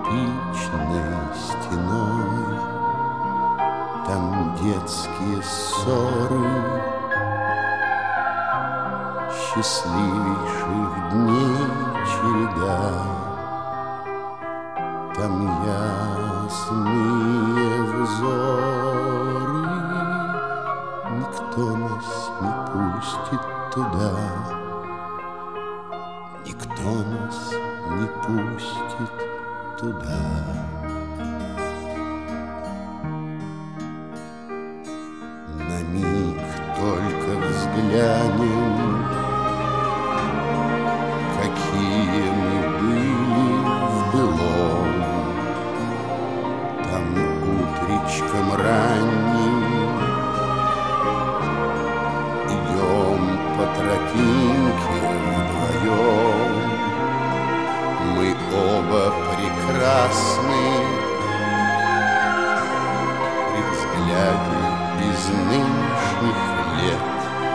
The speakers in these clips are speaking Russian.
кирпичной стеной. Там детские ссоры счастливейших дней череда. Там ясные взоры, никто нас не пустит туда. Никто нас не пустит туда. На миг только взглянем, какие мы были в былом. Там утречком ранним идем по тропинке вдвоем. Мы оба прекрасны при взгляде из нынешних лет,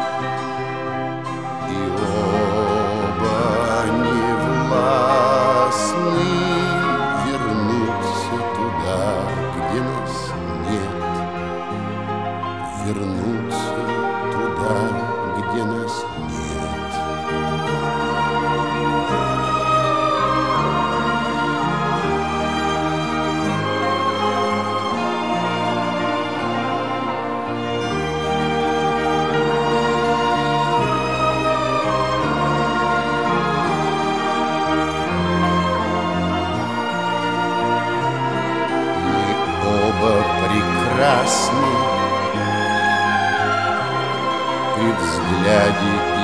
и оба не властны вернуться туда, где нас нет, вернуться туда, где нас нет. Прекрасны при взгляде